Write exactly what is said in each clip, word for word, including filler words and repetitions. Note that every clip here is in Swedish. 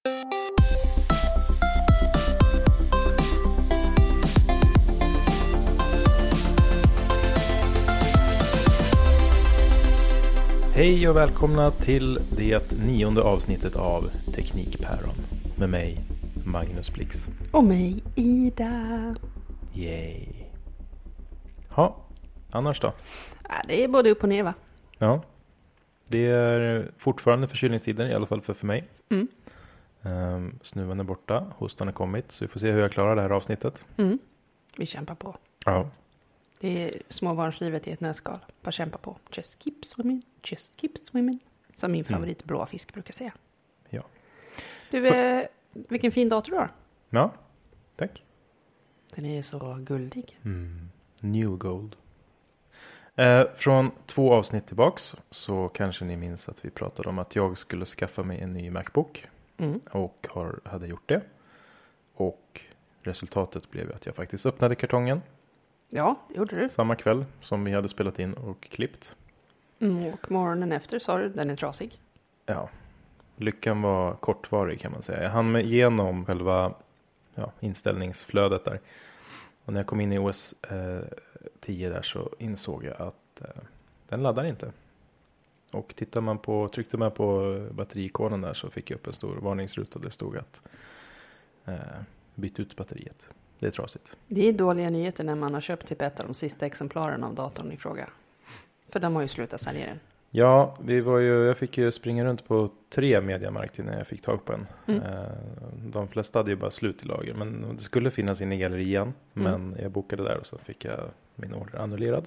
Hej och välkomna till det nionde avsnittet av Teknikpäron med mig, Magnus Blix. Och mig, Ida. Yay. Ja, annars då? Ja, det är både upp och ner, va? Ja, det är fortfarande förkylningstider, i alla fall för, för mig. Mm. Um, snuven är borta, hostan är kommit, så vi får se hur jag klarar det här avsnittet. Mm. Vi kämpar på. Ja. Det är småbarnslivet i ett nötskal. Bara kämpa på. Just keep swimming, just keep swimming. Som min favorit mm. blå fisk brukar säga. Ja. Du, För... eh, vilken fin dator du har. Ja, tack. Den är så guldig. Mm. New gold. Eh, från två avsnitt tillbaks så kanske ni minns att vi pratade om att jag skulle skaffa mig en ny MacBook. Mm. Och har, hade gjort det. Och resultatet blev att jag faktiskt öppnade kartongen. Ja, det gjorde du. Samma kväll som vi hade spelat in och klippt. Mm, och morgonen efter sa du, den är trasig. Ja, lyckan var kortvarig kan man säga. Jag hann med igenom själva ja, inställningsflödet där. Och när jag kom in i O S eh, tio där så insåg jag att eh, den laddar inte. Och tittar man på, tryckte man på batterikonen där så fick jag upp en stor varningsruta där det stod att eh, byt ut batteriet. Det är trasigt. Det är dåliga nyheter när man har köpt typ ett av de sista exemplaren av datorn i fråga. För de har ju slutat sälja den. Ja, vi var ju, jag fick ju springa runt på tre Mediamarkt innan jag fick tag på en. Mm. De flesta hade ju bara slut i lager. Men det skulle finnas in i gallerian. Men mm. jag bokade där och så fick jag min order annullerad.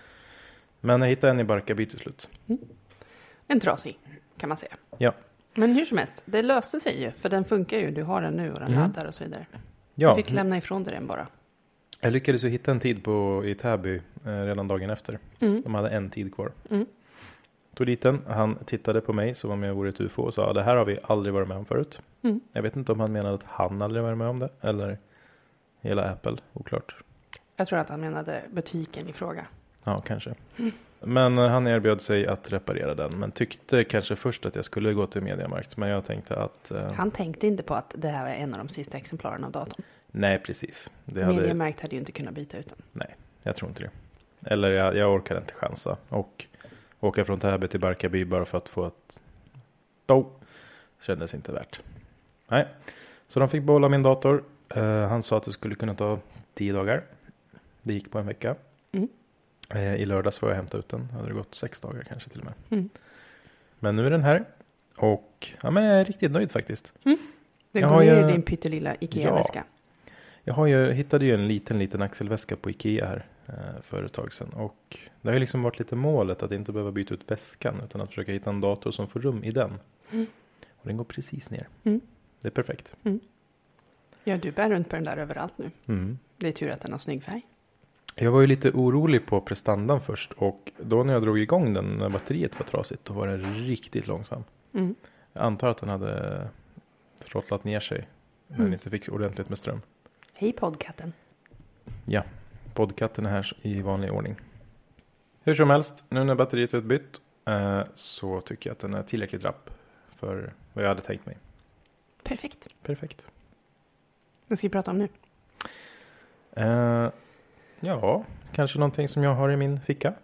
Men jag hittade en i Barkarby till slut. Mm. En trasig kan man säga. Ja. Men hur som helst, det löste sig ju. För den funkar ju, du har den nu och den mm. laddar och så vidare. Ja. Du fick lämna ifrån dig den bara. Jag lyckades ju hitta en tid på, i Täby eh, redan dagen efter. Mm. De hade en tid kvar. Mm. Tog dit den. Han tittade på mig som om jag vore ett U F O och sa det här har vi aldrig varit med om förut. Mm. Jag vet inte om han menade att han aldrig varit med om det. Eller hela Apple, oklart. Jag tror att han menade butiken i fråga. Ja, kanske. Mm. Men eh, han erbjöd sig att reparera den. Men tyckte kanske först att jag skulle gå till Mediamarkt. Men jag tänkte att... Eh, han tänkte inte på att det här var en av de sista exemplaren av datorn. Nej, precis. Det hade... Mediamarkt hade ju inte kunnat byta ut den. Nej, jag tror inte det. Eller jag, jag orkade inte chansa. Och åka från Täby till Barkarby bara för att få ett... Oh, kändes inte värt. Nej, så de fick behålla min dator. Uh, han sa att det skulle kunna ta tio dagar. Det gick på en vecka. Mm. Uh, I lördags var jag hämta ut den. Hade det gått sex dagar kanske till och med. Mm. Men nu är den här. Och ja, men jag är riktigt nöjd faktiskt. Mm. Den går ner i din pyttelilla Ikea-väska. Ja. Jag har ju, hittade ju en liten, liten axelväska på Ikea här eh, för ett tag sedan. Och det har ju liksom varit lite målet att inte behöva byta ut väskan utan att försöka hitta en dator som får rum i den. Mm. Och den går precis ner. Mm. Det är perfekt. Mm. Ja, du bär runt på den där överallt nu. Mm. Det är tur att den har snygg färg. Jag var ju lite orolig på prestandan först. Och då när jag drog igång den när batteriet var trasigt, då var den riktigt långsam. Mm. Jag antar att den hade trottlat ner sig när mm. den inte fick ordentligt med ström. Hej poddkatten. Ja, poddkatten är här i vanlig ordning. Hur som helst, nu när batteriet är utbytt eh, så tycker jag att den är tillräckligt rapp för vad jag hade tänkt mig. Perfekt. Perfekt. Vad ska vi prata om nu? Eh, ja, kanske någonting som jag har i min ficka.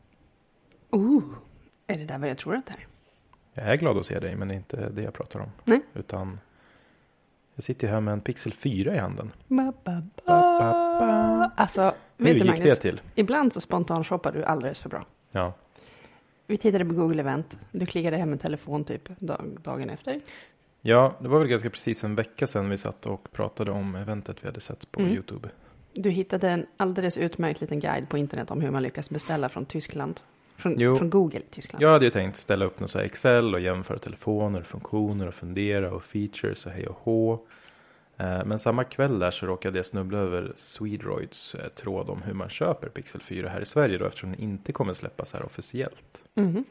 Oh, är det där vad jag tror att det är? Jag är glad att se dig, men det är inte det jag pratar om. Nej. Utan jag sitter här med en Pixel fyra i handen. Ba, ba, ba. Ba, ba, ba. Alltså, vet du Magnus, det till? Ibland så spontan shoppar du alldeles för bra. Ja. Vi tittade på Google Event. Du klickade hem en telefon typ dag, dagen efter. Ja, det var väl ganska precis en vecka sedan vi satt och pratade om eventet vi hade sett på mm. YouTube. Du hittade en alldeles utmärkt liten guide på internet om hur man lyckas beställa från Tyskland. Från, från Google Tyskland. Jag hade ju tänkt ställa upp något så här Excel och jämföra telefoner, funktioner och fundera och features och hej och hå. Eh, men samma kväll där så råkade jag snubbla över Swedroids eh, tråd om hur man köper Pixel fyra här i Sverige då, eftersom den inte kommer släppas här officiellt. Mm.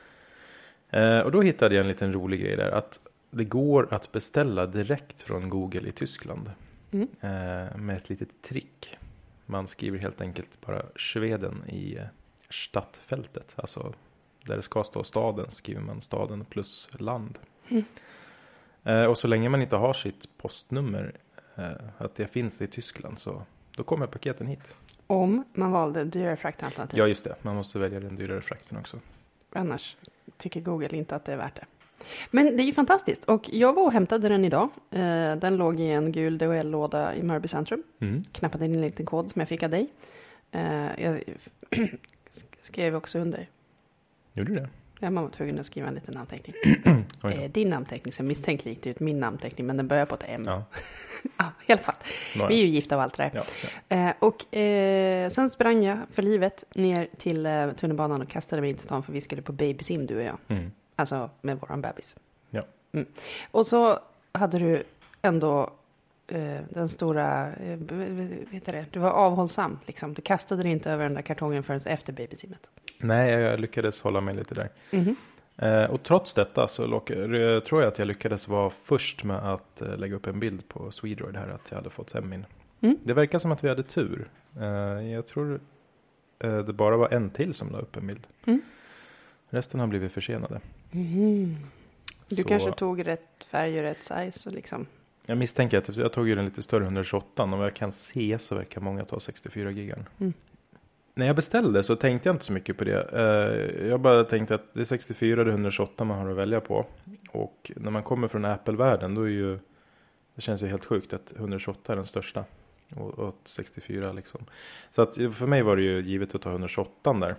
Eh, och då hittade jag en liten rolig grej där, att det går att beställa direkt från Google i Tyskland. Mm. Eh, med ett litet trick. Man skriver helt enkelt bara Schweden i eh, stadtfältet. Alltså där det ska stå staden skriver man staden plus land. Mm. Eh, och så länge man inte har sitt postnummer, eh, att det finns i Tyskland, så då kommer paketen hit. Om man valde dyrare fraktalternativ. Ja, just det. Man måste välja den dyrare frakten också. Annars tycker Google inte att det är värt det. Men det är ju fantastiskt. Och jag var och hämtade den idag. Eh, den låg i en gul D H L-låda i Mörby centrum. Mm. Knappade in en liten kod som jag fick av dig. Eh, jag skrev också under. Gjorde du det? Ja, man var tvungen att skriva en liten namnteckning. Oj eh, din namnteckning ser misstänkt likt ut min namnteckning, men den börjar på ett M. Ja. Ja, i alla fall. Nåja. Vi är ju gifta av allt det där. Ja, ja. Eh, och eh, sen sprang jag för livet ner till eh, tunnelbanan och kastade mig in till stan, för vi skulle på babysim, du och jag. Mm. Alltså med våran bebis. Ja. Mm. Och så hade du ändå eh, den stora, eh, vad heter det? Du var avhållsam liksom. Du kastade dig inte över den där kartongen förrän efter babysimmet. Nej, jag lyckades hålla mig lite där. Mm-hmm. Eh, och trots detta så lock- jag tror jag att jag lyckades vara först med att eh, lägga upp en bild på Swedroid här, att jag hade fått hem min. Mm. Det verkar som att vi hade tur. Eh, jag tror eh, det bara var en till som la upp en bild. Mm. Resten har blivit försenade. Mm. Du Så kanske tog rätt färg och rätt size och liksom. jag misstänker att jag tog ju den lite större etthundratjugoåtta. Och vad jag kan se så verkar många ta sextiofyra gigan. Mm. När jag beställde så tänkte jag inte så mycket på det. Eh, jag bara tänkte att det är sextiofyra, det är etthundratjugoåtta man har att välja på. Och när man kommer från Apple-världen, då är ju, det känns ju helt sjukt att etthundratjugoåtta är den största. Och, och sextiofyra liksom. Så att för mig var det ju givet att ta etthundratjugoåtta där.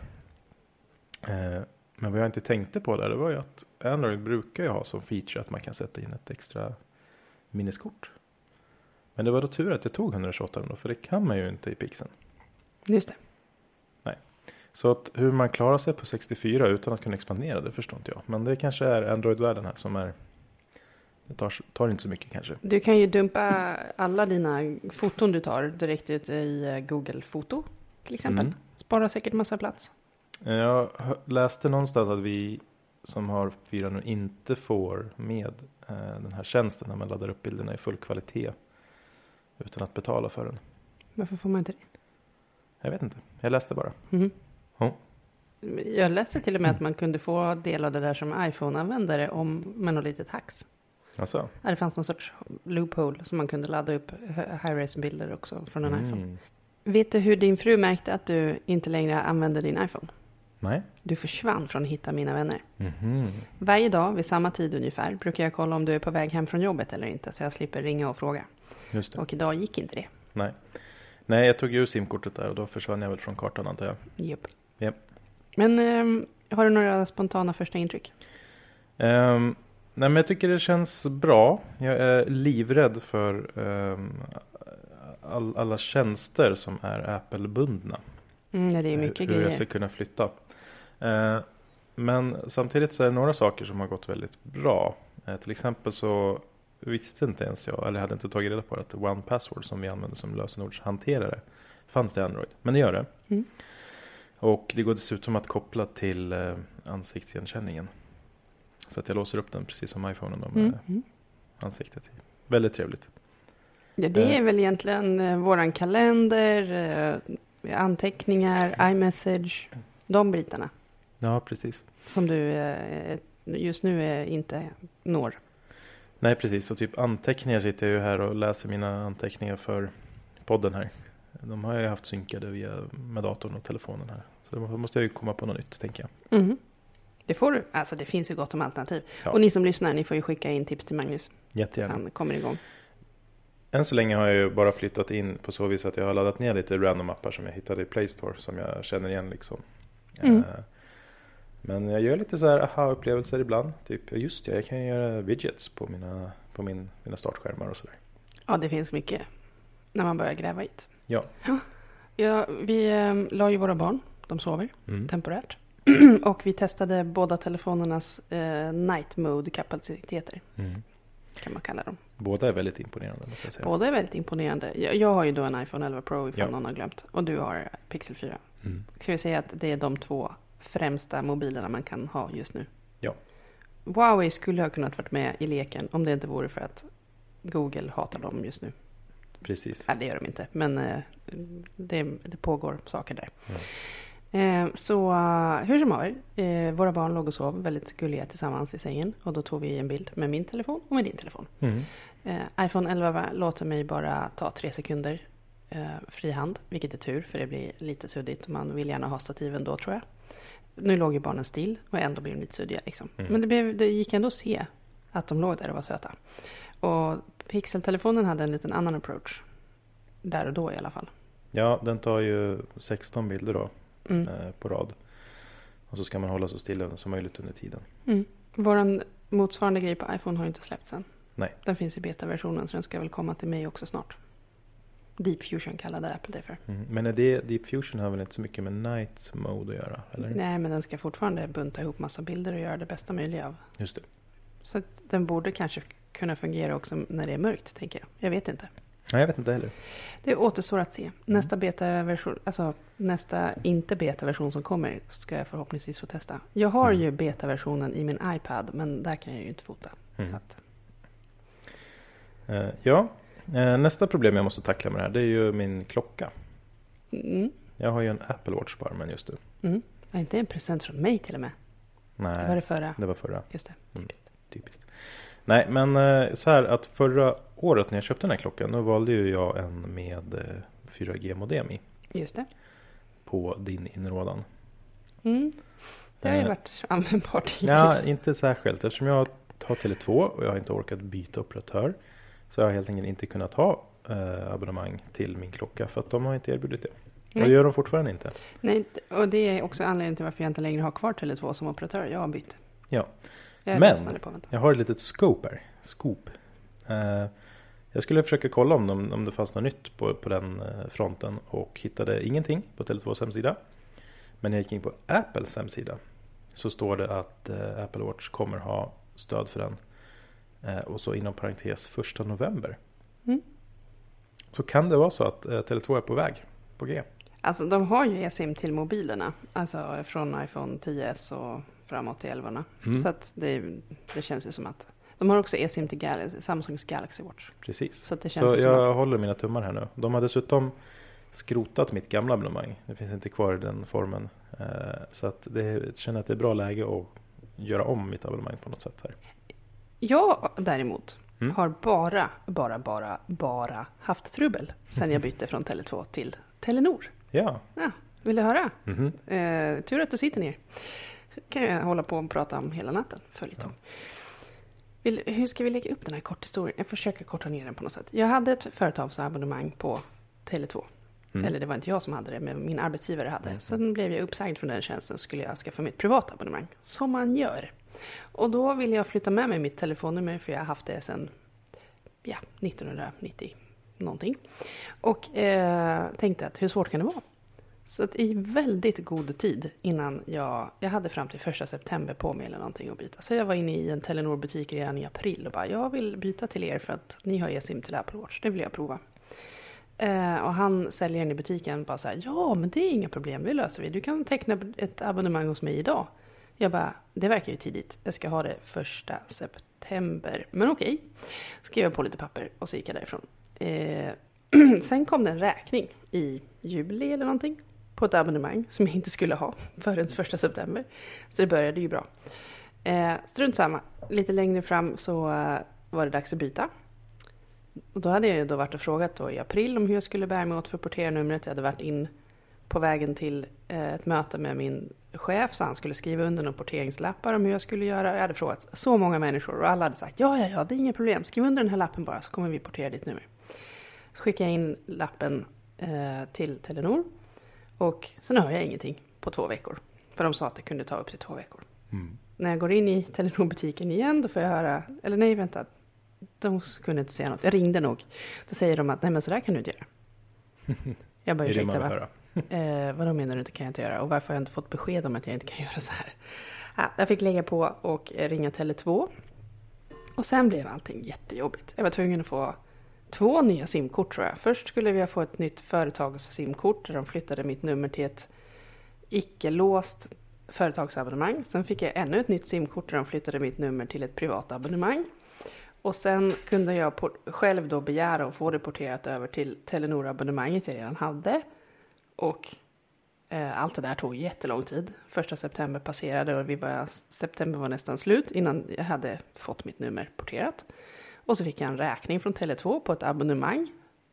Eh, men vad jag inte tänkte på där, det var ju att Android brukar ju ha som feature att man kan sätta in ett extra minneskort. Men det var då tur att jag tog etthundratjugoåtta då, för det kan man ju inte i Pixeln. Just det. Så att hur man klarar sig på sextiofyra utan att kunna expandera, det förstår inte jag. Men det kanske är Android-världen här som är, det tar, tar inte så mycket kanske. Du kan ju dumpa alla dina foton du tar direkt ut i Google Foto till exempel. Mm. Sparar säkert massa plats. Jag läste någonstans att vi som har fyra nu inte får med eh, den här tjänsten när man laddar upp bilderna i full kvalitet utan att betala för den. Varför får man inte det? Jag vet inte, jag läste bara. Mm. Ja. Jag läste till och med att man kunde få del av det där som iPhone-användare om med något litet hacks. Alltså. Ja, det fanns någon sorts loophole som man kunde ladda upp high-res-bilder också från en Mm. iPhone. Vet du hur din fru märkte att du inte längre använde din iPhone? Nej. Du försvann från att hitta mina vänner. Mhm. Varje dag vid samma tid ungefär brukar jag kolla om du är på väg hem från jobbet eller inte, så jag slipper ringa och fråga. Just det. Och idag gick inte det. Nej. Nej, jag tog ju simkortet där och då försvann jag väl från kartan antar jag. Japp. Japp. Men ehm, har du några spontana första intryck? Um, nej, men jag tycker det känns bra. Jag är livrädd för um, all, alla tjänster som är Apple-bundna. Mm, det är mycket hur grejer. jag ska kunna flytta. Uh, men samtidigt så är det några saker som har gått väldigt bra. Uh, till exempel så visste inte ens jag, eller hade inte tagit reda på att One Password som vi använder som lösenordshanterare fanns det i Android. Men det gör det. Mm. Och det går dessutom att koppla till uh, ansiktsigenkänningen. Så att jag låser upp den precis som iPhone med Mm. Mm. ansiktet. Väldigt trevligt. Ja, det är väl egentligen eh, våran kalender, eh, anteckningar, iMessage, de bitarna Ja, precis. som du eh, just nu eh, inte når. Nej, precis. Och typ anteckningar sitter jag ju här och läser mina anteckningar för podden här. De har jag ju haft synkade via med datorn och telefonen här. Så då måste jag ju komma på något nytt, tänker jag. Mm. Det får du. Alltså det finns ju gott om alternativ. Ja. Och ni som lyssnar, ni får ju skicka in tips till Magnus. Så Jättegärna. han kommer igång. Än så länge har jag ju bara flyttat in på så vis att jag har laddat ner lite random appar som jag hittade i Play Store som jag känner igen liksom. Mm. Eh, men jag gör lite så här aha-upplevelser ibland. Typ, just det, jag kan göra widgets på mina, på min, mina startskärmar och sådär. Ja, det finns mycket när man börjar gräva i det. Ja. Ja, vi eh, la ju våra barn. De sover Mm. temporärt. Och vi testade båda telefonernas eh, night mode-kapaciteter. Mm. Kan man kalla dem. Båda är väldigt imponerande, måste jag säga. Båda är väldigt imponerande. Jag, jag har ju då en iPhone elva Pro ifall Ja. någon har glömt. Och du har Pixel fyra. Mm. Ska vi säga att det är de två främsta mobilerna man kan ha just nu. Ja. Huawei skulle ha kunnat varit med i leken om det inte vore för att Google hatar dem just nu. Precis. Ja, det gör de inte. Men eh, det, det pågår saker där. Ja. Eh, så uh, hur som har eh, våra barn låg och sov väldigt gulliga tillsammans i sängen. Och då tog vi en bild med min telefon och med din telefon. Mm. Eh, iPhone elva låter mig bara ta tre sekunder eh, frihand. Vilket är tur, för det blir lite suddigt. Man vill gärna ha stativen då, tror jag. Nu låg ju barnen still och ändå blev de lite suddiga. Liksom. Mm. Men det, blev, det gick ändå att se att de låg där och var söta. Och Pixel-telefonen hade en liten annan approach. Där och då i alla fall. Ja, den tar ju sexton bilder då Mm. eh, på rad. Och så ska man hålla så stilla som möjligt under tiden. Mm. Våran motsvarande grej på iPhone har ju inte släppts än. Nej. Den finns i beta-versionen, så den ska väl komma till mig också snart. Deep Fusion kallade Apple det för. Mm. Men är det, Deep Fusion har väl inte så mycket med night mode att göra? Eller? Nej, men den ska fortfarande bunta ihop massa bilder och göra det bästa möjliga av. Just det. Så att den borde kanske kunna fungera också när det är mörkt, tänker jag. Jag vet inte. Nej, jag vet inte heller. Det återstår att se. Nästa beta-version, alltså nästa inte beta-version som kommer ska jag förhoppningsvis få testa. Jag har Mm. ju beta-versionen i min iPad, men där kan jag ju inte fota. Mm. Så att, Eh, ja, eh, nästa problem jag måste tackla med det här, det är ju min klocka. mm, Jag har ju en Apple Watch på armen just nu. mm. Var inte en present från mig till och med? Nej, Det var det förra. det var förra. Just det. Mm. Typiskt. Nej, men eh, så här att förra året när jag köpte den här klockan, då valde ju jag en med eh, fyra G-modem i Just det. på din inrådan. Mm. Det har ju Eh, varit användbart hittills. Ja, inte särskilt. Eftersom jag har Tele två och jag har inte orkat byta operatör, så jag har helt enkelt inte kunnat ha eh, abonnemang till min klocka, för att de har inte erbjudit det. Nej. Det gör de fortfarande inte. Nej, och det är också anledningen till varför jag inte längre har kvar Tele två som operatör. Jag har bytt. Ja. Jag är Men- ledsnare på att vänta. Jag har ett litet scope här. Scoop. Eh, jag skulle försöka kolla om, de, om det fanns något nytt på, på den eh, fronten och hittade ingenting på Tele tvås hemsida. Men när jag gick in på Apples hemsida så står det att eh, Apple Watch kommer ha stöd för den. Eh, och så inom parentes första november. Mm. Så kan det vara så att eh, Tele två är på väg. På G. Alltså de har ju eSIM till mobilerna. Alltså från iPhone tio S och framåt till elva. Mm. Så att det, det känns ju som att... De har också eSIM till Gal- Samsungs Galaxy Watch. Precis. Så att det Så känns ju som jag att... håller mina tummar här nu. De har dessutom skrotat mitt gamla abonnemang. Det finns inte kvar i den formen. Eh, så att det, jag känner att det är bra läge att göra om mitt abonnemang på något sätt här. Jag däremot Mm. har bara, bara, bara, bara haft trubbel sen jag bytte från Tele två till Telenor. Ja. Ja, vill du höra? Mhm. Eh, tur att du sitter ner. Kan jag hålla på och prata om hela natten. Följetong. Vill, hur ska vi lägga upp den här korthistorien? Jag försöker korta ner den på något sätt. Jag hade ett företagsabonnemang på Tele två. Mm. Eller det var inte jag som hade det, men min arbetsgivare hade. Mm. Sen blev jag uppsagd från den tjänsten, så skulle jag skaffa mitt privata abonnemang. Som man gör. Och då ville jag flytta med mig mitt telefonnummer, för jag har haft det sedan ja, nittonhundranittio någonting. Och eh, tänkte att hur svårt kan det vara? Så att i väldigt god tid innan jag, jag hade fram till första september på mig eller någonting att byta. Så jag var inne i en Telenor-butik redan i april och bara, jag vill byta till er för att ni har eSIM till Apple Watch, det vill jag prova. Eh, och han, säljaren i butiken, bara så här, ja men det är inga problem, det löser vi. Du kan teckna ett abonnemang hos mig idag. Jag bara, det verkar ju tidigt, jag ska ha det första september. Men okej, skrev jag på lite papper och så gick jag därifrån. Eh, sen kom det en räkning i juli eller någonting på ett abonnemang som jag inte skulle ha förrän första september. Så det började ju bra. Eh, strunt samma. Lite längre fram så eh, var det dags att byta. Och då hade jag ju då varit och frågat då i april om hur jag skulle bära mig åt för att portera numret. Jag hade varit in på vägen till eh, ett möte med min chef, så han skulle skriva under några porteringslappar om hur jag skulle göra. Jag hade frågat så många människor och alla hade sagt ja, ja, ja, det är inga problem. Skriv under den här lappen bara så kommer vi portera ditt nummer. Så skickade jag in lappen eh, till Telenor. Och sen hör jag ingenting på två veckor. För de sa att det kunde ta upp till två veckor. Mm. När jag går in i Telenor-butiken igen, då får jag höra, eller nej vänta, de kunde inte säga något. Jag ringde nog. Då säger de att nej men så där kan du inte göra. Jag bara, Det är det man ursäkta vill va? höra. Eh, vadå menar du inte kan jag inte göra? Och varför har jag inte fått besked om att jag inte kan göra så här? Ja, jag fick lägga på och ringa Tele två. Och sen blev allting jättejobbigt. Jag var tvungen att få två nya simkort tror jag. Först skulle vi få ett nytt företags simkort där de flyttade mitt nummer till ett icke-låst företagsabonnemang. Sen fick jag ännu ett nytt simkort där de flyttade mitt nummer till ett privat abonnemang. Och sen kunde jag själv då begära att få det porterat över till Telenor-abonnemanget jag redan hade. Och Eh, allt det där tog jättelång tid. Första september passerade och vi var, september var nästan slut innan jag hade fått mitt nummer porterat. Och så fick jag en räkning från Tele två på ett abonnemang.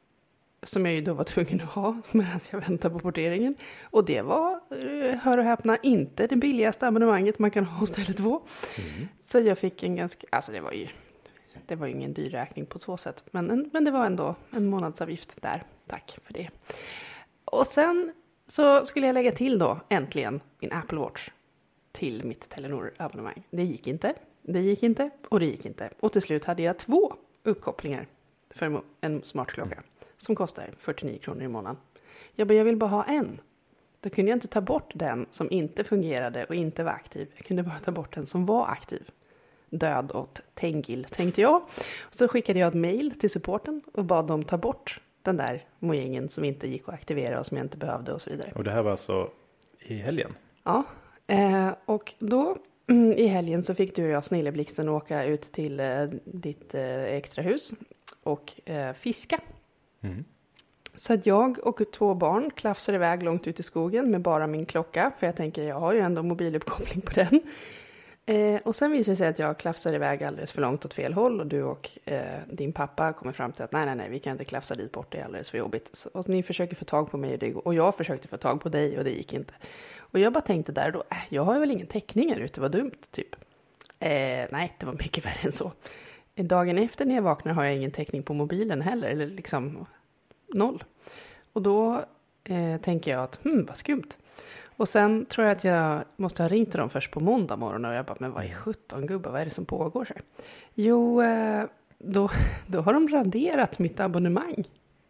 Som jag ju då var tvungen att ha medan jag väntade på porteringen. Och det var, hör och häpna, inte det billigaste abonnemanget man kan ha hos Tele två. Mm. Så jag fick en ganska, alltså det var ju, det var ju ingen dyr räkning på så sätt. Men, men det var ändå en månadsavgift där. Tack för det. Och sen så skulle jag lägga till då äntligen min Apple Watch till mitt Telenor-abonnemang. Det gick inte, det gick inte och det gick inte. Och till slut hade jag två uppkopplingar för en smartklocka. Mm. Som kostar fyrtionio kronor i månaden. Jag bara, jag vill bara ha en. Då kunde jag inte ta bort den som inte fungerade och inte var aktiv. Jag kunde bara ta bort den som var aktiv. Död åt Tengil, tänkte jag. Så skickade jag ett mejl till supporten och bad dem ta bort den där mojängen som inte gick att aktivera och som jag inte behövde och så vidare. Och det här var alltså i helgen? Ja, eh, och då mm, i helgen så fick du och jag Snilleblixten åka ut till eh, ditt eh, extrahus och eh, fiska. Mm. Så att jag och två barn klafsar iväg långt ut i skogen med bara min klocka. För jag tänker, jag har ju ändå mobiluppkoppling på den. Eh, och sen visar det sig att jag klafsar iväg alldeles för långt åt fel håll. Och du och eh, din pappa kommer fram till att nej, nej, nej, vi kan inte klafsa dit bort, det är alldeles för jobbigt. Så, och så ni försöker få tag på mig och, det, och jag försökte få tag på dig och det gick inte. Och jag bara tänkte där då, äh, jag har ju väl ingen täckning här ute, vad dumt typ. Eh, nej, det var mycket värre än så. Dagen efter när jag vaknar har jag ingen täckning på mobilen heller, eller liksom noll. Och då eh, tänker jag att, hmm, vad skumt. Och sen tror jag att jag måste ha ringt till dem först på måndag morgon och jag bara, men vad är sjutton gubbar, vad är det som pågår så här? Jo, eh, då, då har de raderat mitt abonnemang.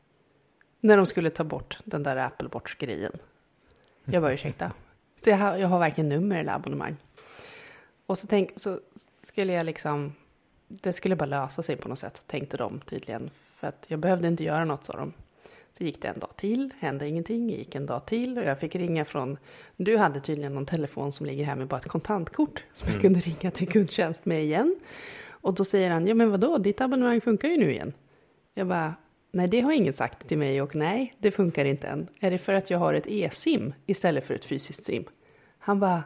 När de skulle ta bort den där Apple Watch-grejen. Jag bara, ursäkta. Så jag har, jag har varken nummer eller abonnemang. Och så, tänk, så skulle jag liksom, det skulle bara lösa sig på något sätt, tänkte de tydligen. För att jag behövde inte göra något, sa de. Så gick det en dag till, hände ingenting, gick en dag till och jag fick ringa från, du hade tydligen någon telefon som ligger här med bara ett kontantkort som mm. jag kunde ringa till kundtjänst med igen. Och då säger han, ja men vadå, ditt abonnemang funkar ju nu igen. Jag bara, nej det har ingen sagt till mig och nej, det funkar inte än. Är det för att jag har ett e-sim istället för ett fysiskt sim? Han bara,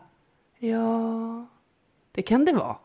ja, det kan det vara.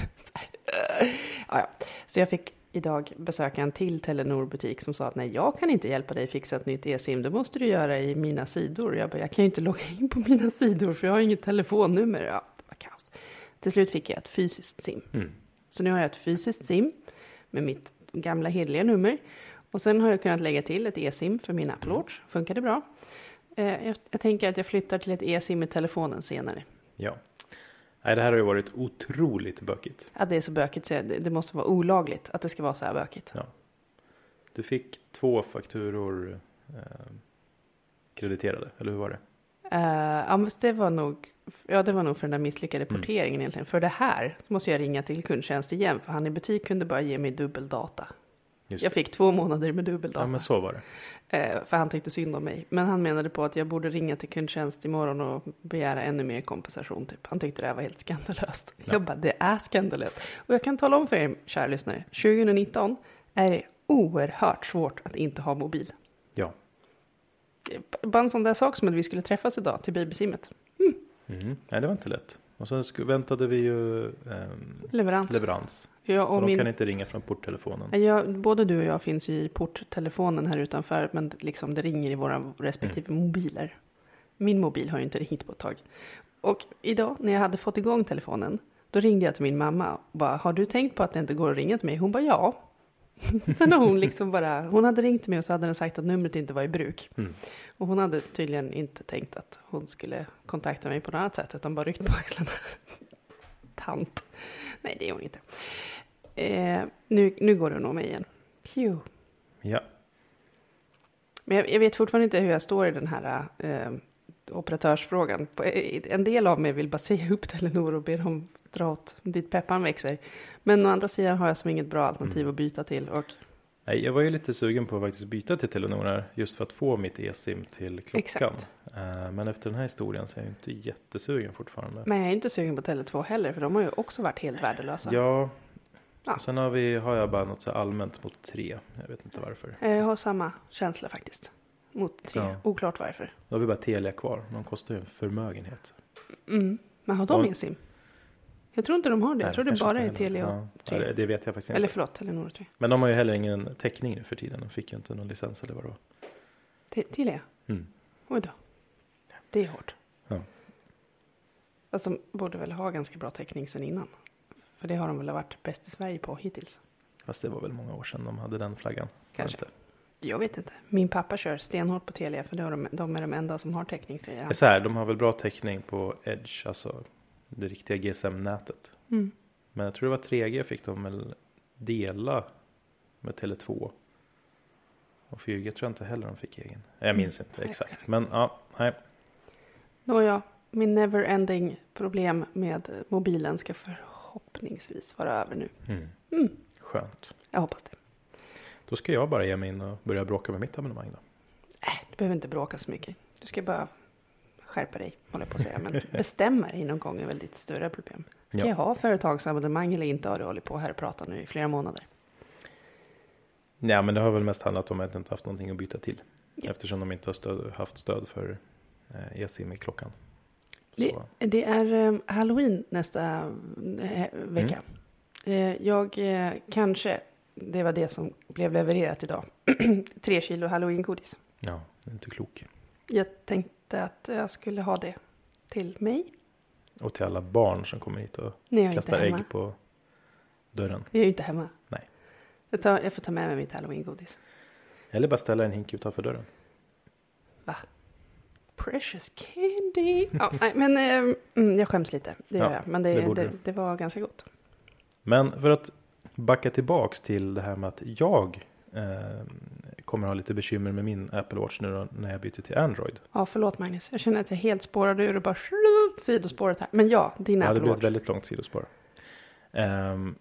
ja, ja. Så jag fick idag besöka en till Telenor-butik som sa att nej, jag kan inte hjälpa dig fixa ett nytt e-sim. Det måste du göra i mina sidor. Jag bara, jag kan ju inte logga in på mina sidor för jag har inget telefonnummer. Ja, det var kaos. Till slut fick jag ett fysiskt sim. Mm. Så nu har jag ett fysiskt sim med mitt gamla hedliga nummer. Och sen har jag kunnat lägga till ett e-sim för min Apple Watch. Funkar det bra? Eh, jag, jag tänker att jag flyttar till ett e-sim i telefonen senare. Ja. Nej, det här har ju varit otroligt bökigt. Att det är så bökigt så det, det måste vara olagligt att det ska vara så här bökigt. Ja. Du fick två fakturor eh, krediterade, eller hur var det? Uh, ja, men det var nog, ja, det var nog för den där misslyckade porteringen mm. egentligen. För det här så måste jag ringa till kundtjänst igen. För han i butik kunde bara ge mig dubbeldata. Just jag fick två månader med dubbeldata. Ja, men så var det. Uh, för han tyckte synd om mig. Men han menade på att jag borde ringa till kundtjänst imorgon och begära ännu mer kompensation. Typ. Han tyckte det här var helt skandalöst. Ja. Jag bara, det är skandalöst. Och jag kan tala om för er, kära lyssnare. tjugonitton är det oerhört svårt att inte ha mobil. Ja. Bara en sån där sak som att vi skulle träffas idag till babysimmet. Mm. Mm. Nej, det var inte lätt. Och så väntade vi ju eh, leverans. leverans. Ja, och och de min... kan inte ringa från porttelefonen. Ja, både du och jag finns i porttelefonen här utanför. Men liksom det ringer i våra respektive mm. mobiler. Min mobil har ju inte ringt på ett tag. Och idag när jag hade fått igång telefonen. Då ringde jag till min mamma. Och bara, har du tänkt på att det inte går att ringa till mig? Hon bara, ja. Sen har hon liksom bara, hon hade ringt till mig och så hade den sagt att numret inte var i bruk. Mm. Och hon hade tydligen inte tänkt att hon skulle kontakta mig på något annat sätt utan bara ryckt på axlarna. Tant. Nej, det är hon inte. Eh, nu, nu går det nog med igen. Phew. Ja. Men jag, jag vet fortfarande inte hur jag står i den här eh, operatörsfrågan. En del av mig vill bara säga upp Telenor och be dem dra åt dit peppan växer. Men å andra sidan har jag som inget bra alternativ mm. att byta till. Och... Nej, jag var ju lite sugen på att faktiskt byta till Telenor just för att få mitt e-sim till klockan. Exakt. Uh, men efter den här historien så är jag inte jättesugen fortfarande. Men jag är inte sugen på Tele två heller för de har ju också varit helt värdelösa. Ja, ja. Och sen har, vi, har jag bara något så allmänt mot tre. Jag vet inte varför. Jag har samma känsla faktiskt. mot tre. Ja. Oklart varför. Då har vi bara Telia kvar. De kostar ju en förmögenhet. Mm. Men har de Ja. eSIM? Jag tror inte de har det. Jag Nej, tror det kanske bara är inte heller. Telia och Ja, tre. det, det vet jag faktiskt Eller inte. förlåt, Telenor tre. Men de har ju heller ingen täckning nu för tiden. De fick ju inte någon licens eller vad det var. Te- Telia? Mm. Oj då. Det är hårt. Ja. Fast de borde väl ha ganska bra täckning sen innan. För det har de väl varit bäst i Sverige på hittills. Fast det var väl många år sedan de hade den flaggan. Kanske. Var det inte? Jag vet inte. Min pappa kör stenhårt på Telia för de, de är de enda som har täckning, säger Det är han. så här, de har väl bra täckning på Edge, alltså det riktiga G S M-nätet. Mm. Men jag tror det var tre G fick de väl dela med Tele två. Och fyra G tror jag inte heller de fick egen. Jag minns inte Nej. exakt. Men ja, nej. Nåja, min never-ending problem med mobilen ska förhoppningsvis vara över nu. Mm. Mm. Skönt. Jag hoppas det. Då ska jag bara ge mig in och börja bråka med mitt abonnemang då. Äh, du behöver inte bråka så mycket. Du ska bara skärpa dig, håller jag på att säga. Men bestämma dig någon gång är väl ditt större problem. Ska Ja. jag ha företagsabonnemang eller inte? Har du hållit på här och pratat nu i flera månader. Nej, men det har väl mest handlat om att jag inte haft någonting att byta till. Ja. Eftersom de inte har stöd, haft stöd för eh, eSIM i klockan. Det, Så, det är eh, Halloween nästa eh, vecka. Mm. Eh, jag eh, kanske, det var det som blev levererat idag, tre kilo Halloween-godis. ja, det är inte klok. Jag tänkte att jag skulle ha det till mig. Och till alla barn som kommer hit och När jag kastar inte är hemma. ägg på dörren. Jag är ju inte hemma. Nej. Jag, tar, jag får ta med mig mitt Halloween-godis. Eller bara ställa en hink utanför dörren. Va? Precious candy. Ja, nej, men eh, mm, jag skäms lite. Det gör Ja, jag. Men det, det det, borde det, du. var ganska gott. Men för att backa tillbaks till det här med att jag eh, kommer ha lite bekymmer med min Apple Watch nu då, när jag byter till Android. Ja, förlåt Magnus. Jag känner att jag helt spårade ur och bara sidospåret här. Men ja, din Ja, det Apple blev Watch. ett väldigt långt sidospår. Um,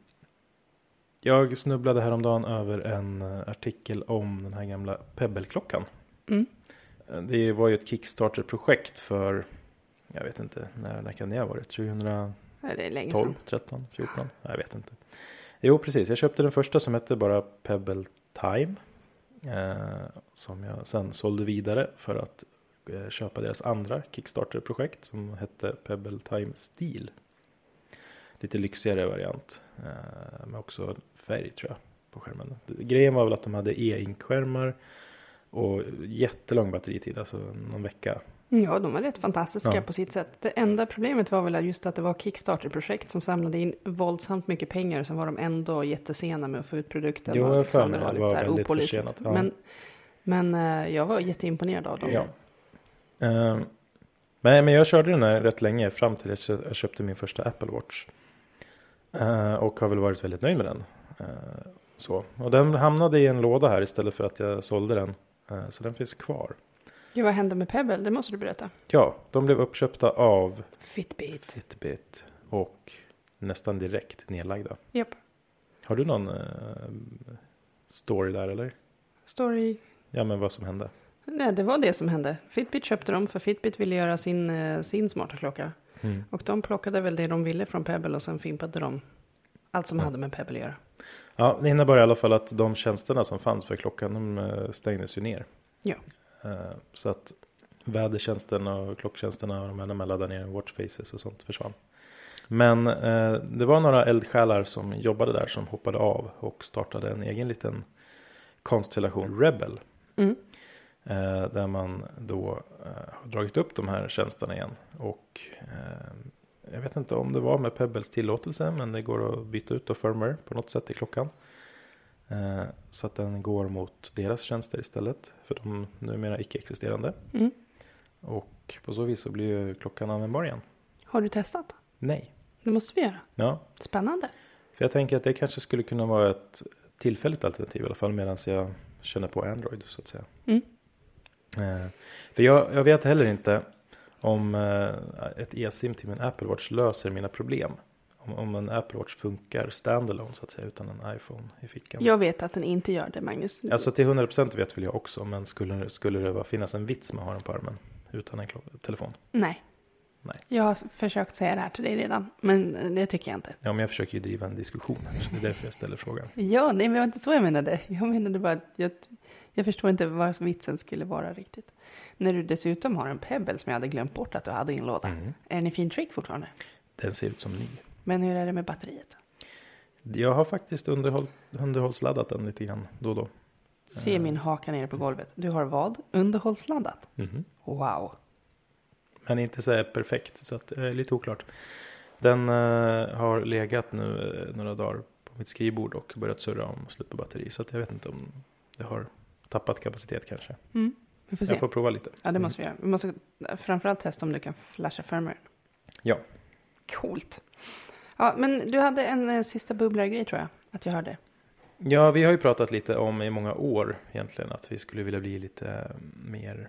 jag snubblade häromdagen över en artikel om den här gamla Pebble-klockan. Mm. Det var ju ett Kickstarter-projekt för, jag vet inte, när, när kan det ha varit? tjugohundratolv, Ja, det är länge sedan. tretton, fjorton? Jag vet inte. Jo, precis. Jag köpte den första som hette bara Pebble Time. Eh, som jag sen sålde vidare för att eh, köpa deras andra Kickstarter-projekt som hette Pebble Time Steel. Lite lyxigare variant. Eh, med också färg tror jag på skärmen. Grejen var väl att de hade e-ink-skärmar och jättelång batteritid, alltså någon vecka. Ja, de var rätt fantastiska Ja. på sitt sätt. Det enda problemet var väl just att det var Kickstarter-projekt som samlade in våldsamt mycket pengar. Sen var de ändå jättesena med att få ut produkten. Jo, och jag liksom, för mig det var det lite var så här väldigt opålitligt. försenat, ja. Men, men eh, jag var jätteimponerad av dem. Ja. Uh, men, men jag körde den här rätt länge fram till att jag köpte min första Apple Watch. Uh, och har väl varit väldigt nöjd med den. Uh, så. Och den hamnade i en låda här istället för att jag sålde den. Uh, så den finns kvar. Ja, vad hände med Pebble? Det måste du berätta. Ja, de blev uppköpta av Fitbit. Fitbit och nästan direkt nedlagda. Japp. Har du någon uh, story där eller? Story. Ja, men vad som hände? Nej, det var det som hände. Fitbit köpte dem för Fitbit ville göra sin, eh, sin smarta klocka. Mm. Och de plockade väl det de ville från Pebble och sen fimpade de allt som Ja. hade med Pebble att göra. Ja, det innebar i alla fall att de tjänsterna som fanns för klockan, de eh, stängdes ju ner. Ja. Eh, Så att vädertjänsten och klocktjänsterna och de här när man laddar ner watchfaces och sånt försvann. Men eh, det var några eldsjälar som jobbade där som hoppade av och startade en egen liten konstellation, Rebel. Mm. Eh, där man då eh, har dragit upp de här tjänsterna igen. Och eh, jag vet inte om det var med Pebbles tillåtelse, men det går att byta ut och firmware på något sätt i klockan. Eh, så att den går mot deras tjänster istället, för de numera icke-existerande. Mm. Och på så vis så blir ju klockan användbar igen. Har du testat? Nej. Det måste vi göra. Ja, Spännande. för jag tänker att det kanske skulle kunna vara ett tillfälligt alternativ i alla fall medan jag känner på Android så att säga. Mm. Eh, för jag, jag vet heller inte om eh, ett eSIM till min Apple Watch löser mina problem. Om, om en Apple Watch funkar standalone så att säga utan en iPhone i fickan. Jag vet att den inte gör det, Magnus. Alltså till hundra procent vet väl jag också, men skulle, skulle det vara, finnas en vits med att ha den på armen utan en klo- telefon? Nej. Nej. Jag har försökt säga det här till dig redan, men det tycker jag inte. Ja, men jag försöker ju driva en diskussion här, så det är därför jag ställer frågan. Ja, nej, men det var inte så jag menade. Jag menade bara att jag, Jag förstår inte vad vitsen skulle vara riktigt. När du dessutom har en Pebble som jag hade glömt bort att du hade i en låda. Mm. Är den i fin trick fortfarande? Den ser ut som ny. Men hur är det med batteriet? Jag har faktiskt underhåll, underhållsladdat den lite grann då och då. Se min haka nere på golvet. Du har vad? Underhållsladdat? Mm. Wow. Men inte så här perfekt, så att det är lite oklart. Den uh, har legat nu uh, några dagar på mitt skrivbord och börjat surra om slut på batteri. Så att jag vet inte om det har tappat kapacitet kanske. Mm. Vi får se. Jag får prova lite. Ja, det måste vi göra. Vi måste framförallt testa om du kan flasha firmware. Ja. Coolt. Ja, men du hade en eh, sista bubblargrej tror jag, att jag hörde. Ja, vi har ju pratat lite om i många år egentligen att vi skulle vilja bli lite mer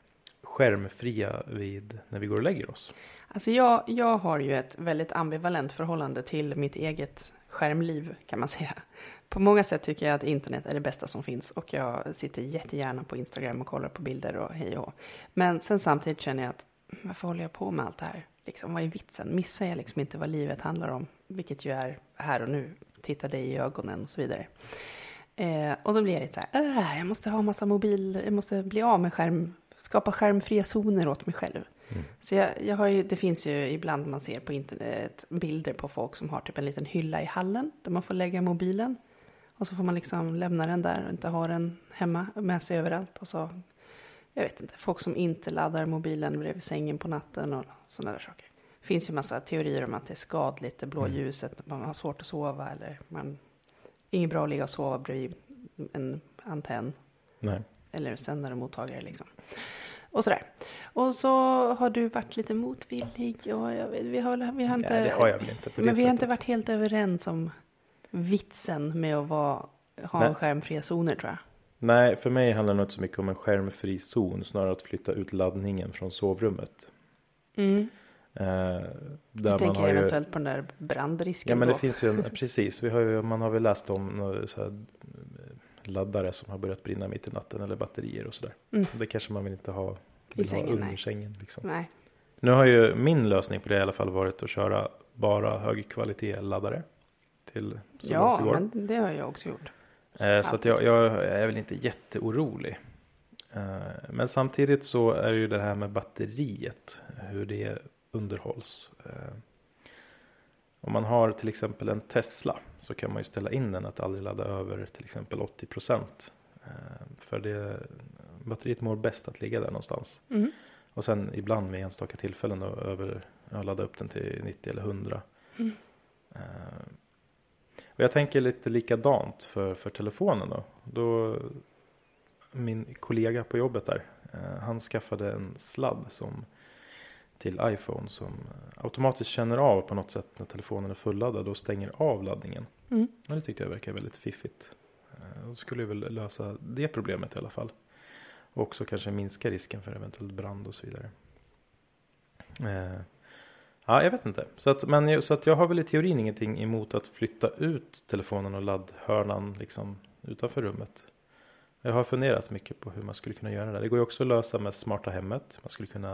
skärmfria vid när vi går och lägger oss. Alltså jag, jag har ju ett väldigt ambivalent förhållande till mitt eget skärmliv kan man säga. På många sätt tycker jag att internet är det bästa som finns och jag sitter jättegärna på Instagram och kollar på bilder och hej och hå. Men sen samtidigt känner jag att varför håller jag på med allt det här? Liksom, vad är vitsen? Missar jag liksom inte vad livet handlar om? Vilket ju är här och nu. Titta dig i ögonen och så vidare. Eh, och då blir jag lite så här, äh, jag måste ha massa mobil, jag måste bli av med skärm, skapa skärmfria zoner åt mig själv. Mm. Så jag, jag har ju, det finns ju ibland man ser på internet bilder på folk som har typ en liten hylla i hallen där man får lägga mobilen. Och så får man liksom lämna den där och inte ha den hemma med sig överallt. Och så, jag vet inte, folk som inte laddar mobilen bredvid sängen på natten och sådana där saker. Det finns ju massa teorier om att det är skadligt, det blå ljuset, mm. man har svårt att sova eller man, inget bra att ligga och sova bredvid en antenn. Nej. Eller sändare och mottagare liksom. Och sådär. Och så har du varit lite motvillig och jag, vi har, vi har inte, ja, det har jag väl inte på det men vi sättet. har inte varit helt överens om vitsen med att vara, ha Nej. en skärmfria zoner tror jag. Nej, för mig handlar det nog inte så mycket om en skärmfri zon, snarare att flytta ut laddningen från sovrummet. Mm. Eh, där jag man tänker har eventuellt ju, på den där brandrisken. ja men då. det finns ju en, precis, vi har ju, man har väl läst om så här, laddare som har börjat brinna mitt i natten eller batterier och sådär. Mm. Det kanske man vill inte ha, vill I sängen, ha under nej. sängen. Liksom. Nej. Nu har ju min lösning på det i alla fall varit att köra bara högkvalitet laddare till så ja, långt det går. men det har jag också gjort. Eh, så att jag, jag är väl inte jätteorolig. Eh, men samtidigt så är det ju det här med batteriet, hur det underhålls. Eh, om man har till exempel en Tesla så kan man ju ställa in den att aldrig ladda över till exempel åttio procent. Eh, för det, batteriet mår bäst att ligga där någonstans. Mm. Och sen ibland med enstaka tillfällen då, över, ja, ladda upp den till nittio eller hundra. Mm. Eh, och jag tänker lite likadant för, för telefonen då. Då. Min kollega på jobbet där, eh, han skaffade en sladd som till iPhone som automatiskt känner av på något sätt när telefonen är fulladdad och stänger av laddningen. Mm. Och det tyckte jag verkar väldigt fiffigt. Eh, då skulle jag väl lösa det problemet i alla fall. Och också kanske minska risken för eventuellt brand och så vidare. Eh, ja, jag vet inte. Så att, men, så att jag har väl i teorin ingenting emot att flytta ut telefonen och laddhörnan liksom utanför rummet. Jag har funderat mycket på hur man skulle kunna göra det. Det går ju också att lösa med smarta hemmet. Man skulle kunna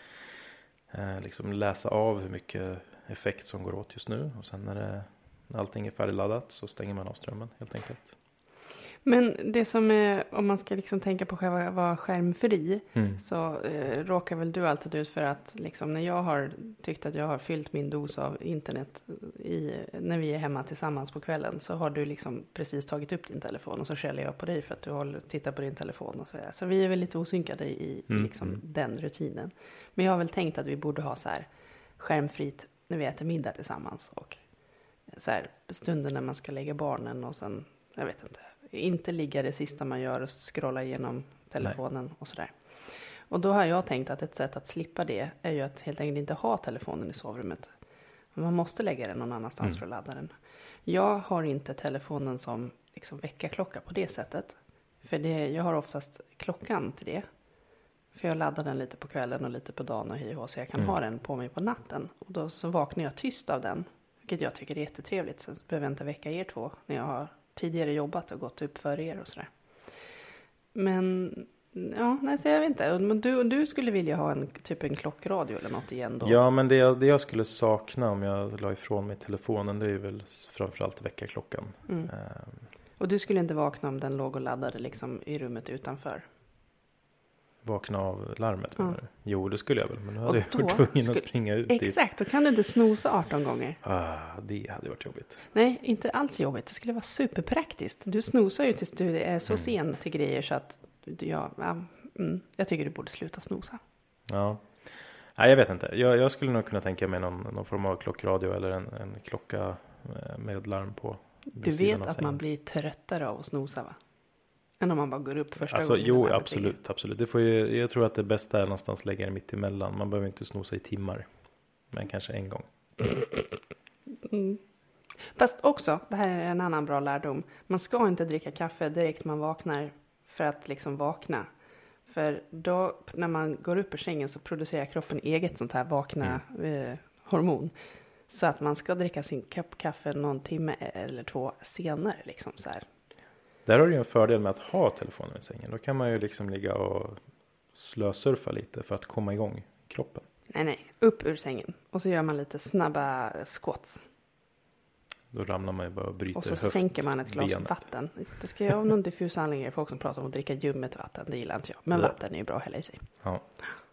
eh, liksom läsa av hur mycket effekt som går åt just nu. Och sen när, det, när allting är färdigladdat så stänger man av strömmen helt enkelt. Men det som är, om man ska liksom tänka på själva vara skärmfri, mm. så eh, råkar väl du alltid ut för att liksom, när jag har tyckt att jag har fyllt min dos av internet i, när vi är hemma tillsammans på kvällen, så har du liksom precis tagit upp din telefon och så skäller jag på dig för att du håller, tittar på din telefon och så vidare. Så vi är väl lite osynkade i mm. liksom, mm. den rutinen. Men jag har väl tänkt att vi borde ha så här skärmfritt när vi äter middag tillsammans och så här stunden när man ska lägga barnen och sen, jag vet inte, inte ligga det sista man gör och scrolla igenom telefonen. Nej. Och sådär. Och då har jag tänkt att ett sätt att slippa det är ju att helt enkelt inte ha telefonen i sovrummet. Man måste lägga den någon annanstans mm. för att ladda den. Jag har inte telefonen som liksom väckarklocka på det sättet. För det, jag har oftast klockan till det. För jag laddar den lite på kvällen och lite på dagen och hej och så jag kan mm. ha den på mig på natten. Och då så vaknar jag tyst av den. Vilket jag tycker är jättetrevligt. Så behöver jag inte väcka er två när jag har tidigare jobbat och gått upp för er och sådär. Men ja, nej, så jag vet inte. Men du, du skulle vilja ha en typ en klockradio eller något igen då? Ja, men det, det jag skulle sakna om jag la ifrån mig telefonen, det är väl framförallt väckarklockan. Mm. Och du skulle inte vakna om den låg och laddade liksom i rummet utanför? Vakna av larmet, Ja. menar du? Jo, det skulle jag väl. Men nu hade Och jag varit då tvungen att skulle- springa ut Exakt, då kan du inte snosa arton gånger. dit. Ah, det hade varit jobbigt. Nej, inte alls jobbigt. Det skulle vara superpraktiskt. Du snosar ju tills du är så sen till grejer så att du- ja, ja, mm, jag tycker du borde sluta snosa. Ja. Nej, jag vet inte. Jag, jag skulle nog kunna tänka mig någon, någon form av klockradio eller en, en klocka eh, med larm på. vid Du sidan vet av att man sängen. blir tröttare av att snosa, va? Än om man bara går upp första Alltså, gången. jo, när man är absolut, absolut. Det får ju, jag tror att det bästa är någonstans lägga det mitt emellan. Man behöver inte snosa i timmar. Men kanske en gång. Mm. Fast också, det här är en annan bra lärdom. Man ska inte dricka kaffe direkt man vaknar för att liksom vakna. För då, när man går upp ur sängen så producerar kroppen eget sånt här vakna eh, hormon. Så att man ska dricka sin kopp kaffe någon timme eller två senare. Liksom så här. Där har du ju en fördel med att ha telefonen i sängen. Då kan man ju liksom ligga och slösurfa lite för att komma igång kroppen. Nej, nej. Upp ur sängen. Och så gör man lite snabba squats. Då ramlar man ju bara och bryter Och så höft, sänker man ett glas benet. vatten. Det ska ju av någon diffus anledning. Folk som pratar om att dricka ljummet vatten. Det gillar inte jag. Men Ja. vatten är ju bra att hälla i sig. Ja.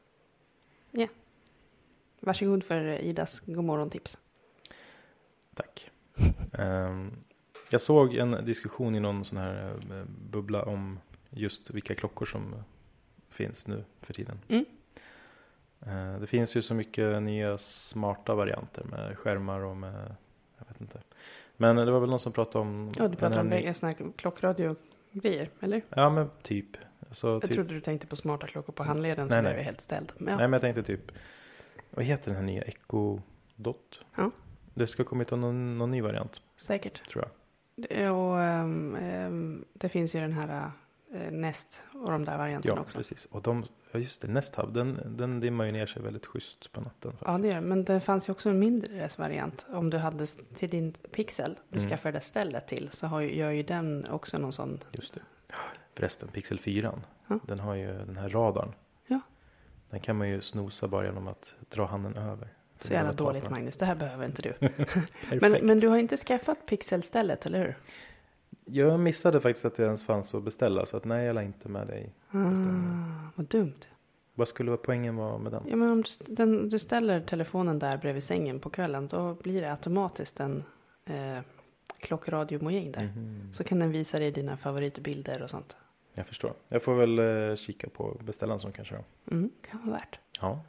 Varsågod för Idas godmorgon-tips. Tack. Ehm, jag såg en diskussion i någon sån här eh, bubbla om just vilka klockor som finns nu för tiden. Mm. Eh, det finns ju så mycket nya smarta varianter med skärmar och med, jag vet inte. Men det var väl någon som pratade om... Ja, du den pratar här om ny- bägge såna här klockradio-grejer, eller? Ja, men typ. Alltså, Jag typ. trodde du tänkte på smarta klockor på handleden, så Nej, blev nej. jag helt ställd. Men ja. Nej, men jag tänkte typ, vad heter den här nya Echo Dot? Ja. Det ska komma ut någon, någon ny variant, Säkert. tror jag. Det- Och ehm, ehm, det finns ju den här uh, Nest och de där varianterna Ja, också. precis. Och de, ja just det, Nest Hub, den, den dimmar ju ner sig väldigt schysst på natten. Faktiskt. Ja, det gör det. Men det fanns ju också en mindre variant. Om du hade s- till din Pixel, du Mm. skaffade stället till, så har ju, gör ju den också någon sån. Just det. Förresten, Pixel fyra, Ja. den har ju den här radarn. Ja. Den kan man ju snosa bara genom att dra handen över. Så jävla Den tar dåligt, på den. Magnus. Det här behöver inte du. Perfekt. men, men du har inte skaffat Pixel-stället, eller hur? Jag missade faktiskt att det ens fanns att beställa, så att nej, jag la inte med dig. Ah, vad dumt. Vad skulle vara poängen vara med den? Ja, men om du, st- den, du ställer telefonen där bredvid sängen på kvällen, då blir det automatiskt en eh, klockradiomojäng där. Mhm. Så kan den visa dig dina favoritbilder och sånt. Jag förstår. Jag får väl eh, kika på beställaren som kanske. Mm, kan vara värt. Ja.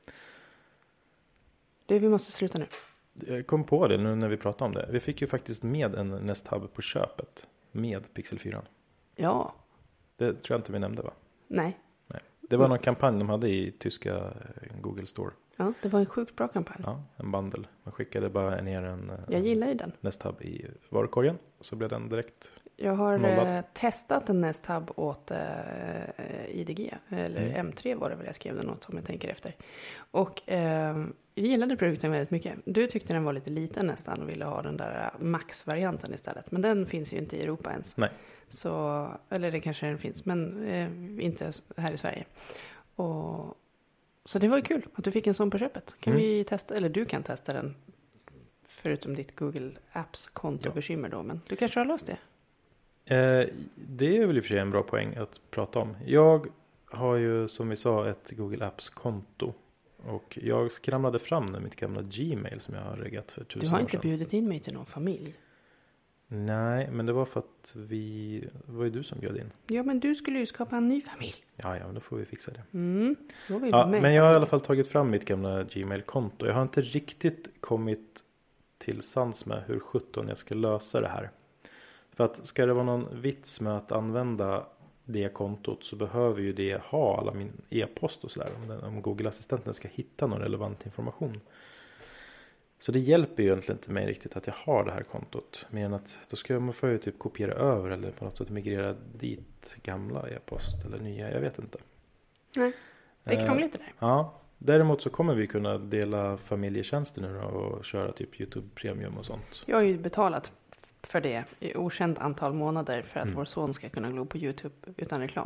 Du, vi måste sluta nu. Jag kom på det nu när vi pratade om det. Vi fick ju faktiskt med en Nest Hub på köpet. Med Pixel fyra. Ja, Det tror jag inte vi nämnde, va? nej. Det var någon kampanj de hade i tyska eh, Google Store. Ja, det var en sjukt bra kampanj. Ja, en bundle. Man skickade bara ner en eh, Jag gillar ju den. Nest Hub i varukorgen. Så blev den direkt. Jag har Nollad. eh, testat en Nest Hub åt eh, I D G. Eller Mm. M tre var det väl jag skrev det något, om jag tänker efter. Och eh, jag gillade produkten väldigt mycket. Du tyckte den var lite liten nästan och ville ha den där Max-varianten istället. Men den finns ju inte i Europa ens. Nej. Så, eller det kanske den finns, men eh, inte här i Sverige. Och, så det var ju kul att du fick en sån på köpet. Kan Mm. vi testa, eller du kan testa den. Förutom ditt Google Apps-konto-bekymmer då. Men du kanske har löst det. Eh, det är väl i och för sig en bra poäng att prata om. Jag har ju som vi sa ett Google Apps-konto. Och jag skramlade fram nu mitt gamla Gmail som jag har reggat för tusen Du har år inte sedan. bjudit in mig till någon familj. Nej, men det var för att vi... Det var ju du som bjöd in. Ja, men du skulle ju skapa en ny familj. Ja, ja, men då får vi fixa det. Mm, då vill Ja, du med. men jag har i alla fall tagit fram mitt gamla Gmail-konto. Jag har inte riktigt kommit till sans med hur sjutton jag ska lösa det här. För att ska det vara någon vits med att använda det kontot så behöver ju det ha alla min e-post och sådär. Om, den- om Google-assistenten ska hitta någon relevant information. Så det hjälper ju egentligen inte mig riktigt att jag har det här kontot. Mer än att då ska man få ju typ kopiera över eller på något sätt migrera dit gamla e-post eller nya. Jag vet inte. Nej, det är Eh, krångligt det där. Ja, däremot så kommer vi kunna dela familjetjänster nu då och köra typ YouTube Premium och sånt. Jag har ju betalat för det i okänt antal månader för att Mm. vår son ska kunna glo på YouTube utan reklam.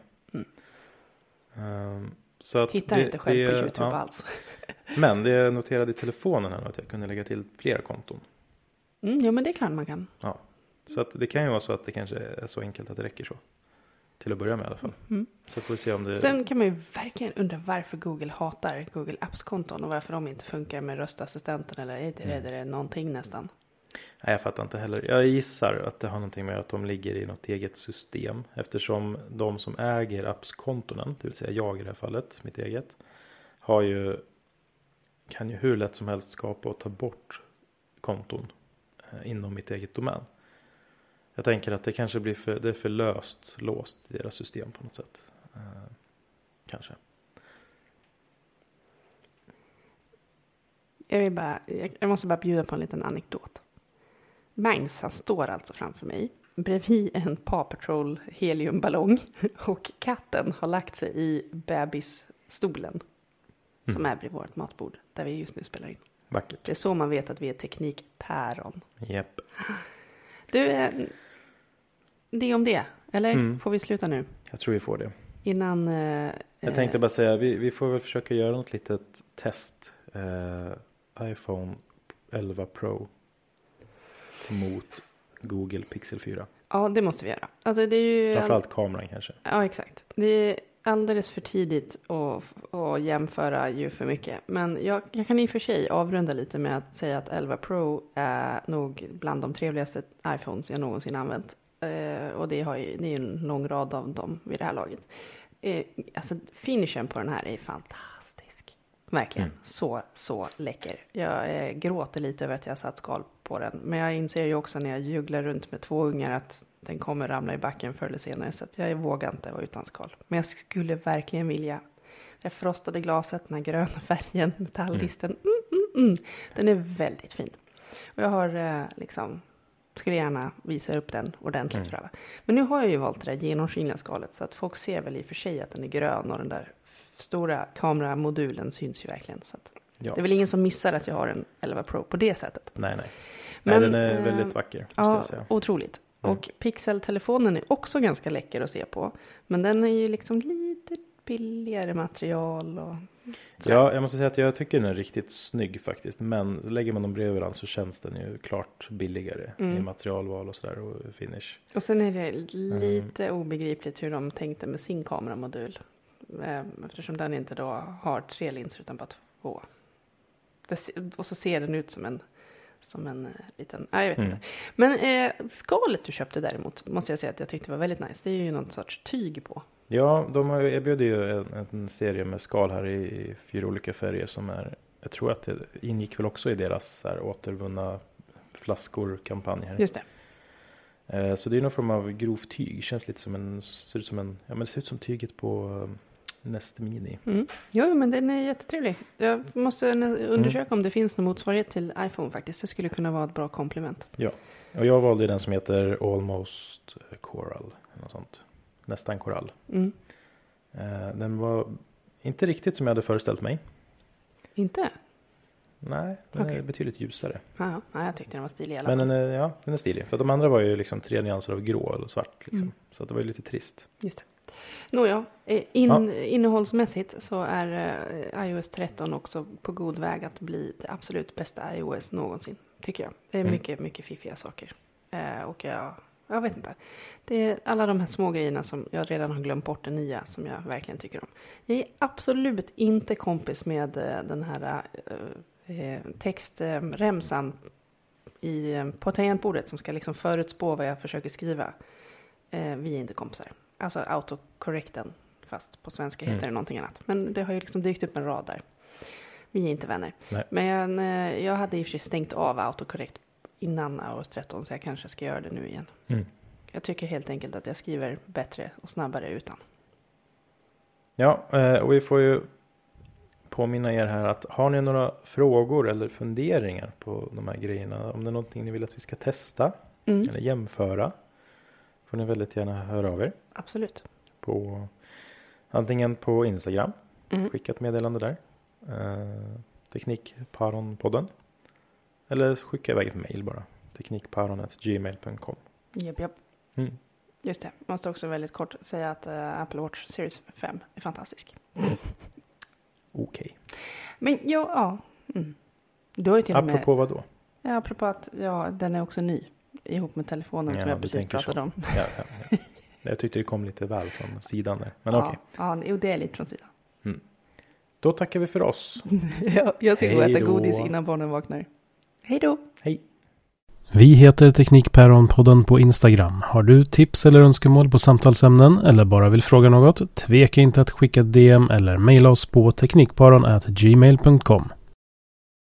Um, så att Tittar det, inte själv det, på YouTube ja. alls. Men det jag noterade i telefonen här att jag kunde lägga till flera konton. Mm, ja, men det är klart man kan. Så att det kan ju vara så att det kanske är så enkelt att det räcker så. Till att börja med i alla fall. Mm. Så får vi se om det... Sen kan man ju verkligen undra varför Google hatar Google Apps-konton och varför de inte funkar med röstassistenten eller är det, mm. är det någonting nästan. Nej, jag fattar inte heller. Jag gissar att det har någonting med att de ligger i något eget system. Eftersom de som äger appskontonen, det vill säga jag i det här fallet, mitt eget, har ju, kan ju hur lätt som helst skapa och ta bort konton eh, inom mitt eget domän. Jag tänker att det kanske blir för, det är för löst låst i deras system på något sätt. Eh, kanske. Jag, vill bara, jag måste bara bjuda på en liten anekdot. Magnus, han står alltså framför mig bredvid en Paw Patrol heliumballong och katten har lagt sig i bebisstolen mm. som är bredvid vårt matbord där vi just nu spelar in. Vackert. Det är så man vet att vi är teknikpäron. Japp. Du, det om det. Eller mm. får vi sluta nu? Jag tror vi får det. Innan... Eh, jag tänkte bara säga, vi, vi får väl försöka göra något litet test. Eh, iPhone elva Pro mot Google Pixel fyra. Ja, det måste vi göra. Alltså, det är ju framförallt kameran kanske. Ja, exakt. Det är alldeles för tidigt att, att jämföra ju för mycket. Men jag, jag kan i och för sig avrunda lite med att säga att elva Pro är nog bland de trevligaste iPhones jag någonsin använt. Eh, och det, har ju, det är ju en lång rad av dem vid det här laget. Eh, alltså finishen på den här är fantastisk. Verkligen. Mm. Så, så läcker. Jag eh, gråter lite över att jag har satt skal på den. Men jag inser ju också när jag juglar runt med två ungar att den kommer ramla i backen förr eller senare. Så att jag vågar inte vara utan skal. Men jag skulle verkligen vilja. Det frostade glaset, den här gröna färgen, metalllisten. Mm, mm, mm. Den är väldigt fin. Och jag har eh, liksom... skulle gärna visa upp den ordentligt mm. för alla. Men nu har jag ju valt det där genomskinliga skalet. Så att folk ser väl i och för sig att den är grön. Och den där stora kameramodulen syns ju verkligen. Så att ja. Det är väl ingen som missar att jag har en elva Pro på det sättet. Nej, nej. Men, nej den är väldigt äh, vacker. Måste ja, jag säga. Otroligt. Mm. Och Pixel-telefonen är också ganska läcker att se på. Men den är ju liksom lite billigare material och... Ja, jag måste säga att jag tycker den är riktigt snygg faktiskt. Men lägger man dem bredvid varandra så känns den ju klart billigare mm. i materialval och sådär och finish. Och sen är det lite mm. obegripligt hur de tänkte med sin kameramodul. Eftersom den inte då har tre linser utan bara två. Det, och så ser den ut som en som en liten, nej jag vet mm. inte. Men eh, skalet du köpte däremot måste jag säga att jag tyckte var väldigt nice. Det är ju någon sorts tyg på. Ja, de har erbjudit ju en, en serie med skal här i, i fyra olika färger som är, jag tror att det ingick väl också i deras så här, återvunna flaskor-kampanj här. Just det. Eh, så det är någon form av grovt tyg. Känns lite som en, ser ut som en, ja men det ser ut som tyget på um, Nest Mini. Mm. Jo, men den är jättetrevlig. Jag måste undersöka mm. om det finns någon motsvarighet till iPhone faktiskt. Det skulle kunna vara ett bra komplement. Ja, och jag valde den som heter Almost Coral, eller något sånt. Nästan korall. Mm. Eh, den var inte riktigt som jag hade föreställt mig. Inte? Nej, den okay. är betydligt ljusare. Ja, jag tyckte den var stilig i alla fall. Men fall. den är, ja, den är stilig. För att de andra var ju liksom tre nyanser av grå eller svart. Liksom. Mm. Så att det var ju lite trist. Just det. Nåja, in, ja. innehållsmässigt så är uh, iOS tretton också på god väg att bli det absolut bästa iOS någonsin, tycker jag. Det är mm. mycket, mycket fiffiga saker. Uh, och jag... Jag vet inte. Det är alla de här små grejerna som jag redan har glömt bort det nya som jag verkligen tycker om. Jag är absolut inte kompis med den här eh, textremsan i, på tangentbordet som ska liksom förutspå vad jag försöker skriva. Eh, vi är inte kompisar. Alltså autocorrecten, fast på svenska heter mm. det någonting annat. Men det har ju liksom dykt upp en rad där. Vi är inte vänner. Nej. Men eh, jag hade i och för sig stängt av autocorrect innan iOS tretton, så jag kanske ska göra det nu igen. Mm. Jag tycker helt enkelt att jag skriver bättre och snabbare utan. Ja, och vi får ju påminna er här att har ni några frågor eller funderingar på de här grejerna, om det är någonting ni vill att vi ska testa mm. eller jämföra, får ni väldigt gärna höra av er. Absolut. På, antingen på Instagram, mm. skicka ett meddelande där. Eh, Teknikparonpodden. Eller skicka iväg ett mejl bara. teknikparon at gmail dot com. Japp, japp. Mm. Just det. Måste också väldigt kort säga att uh, Apple Watch Series fem är fantastisk. Mm. Okej. Okay. Men ja, ja. Mm. Du har ju till apropå med, vad då? Ja, apropå att ja, den är också ny. ihop med telefonen Ja, som jag du precis tänker pratade så. om. Ja, ja, ja. Jag tyckte det kom lite väl från sidan där. Men Ja, okej. ja, jo, det är lite från sidan. Då tackar vi för oss. Ja, jag ska gå och Hej äta då. godis innan barnen vaknar. Hej då! Hej. Vi heter Teknikpäronpodden på Instagram. Har du tips eller önskemål på samtalsämnen eller bara vill fråga något? Tveka inte att skicka ett D M eller mejla oss på teknikpäron at gmail punkt com.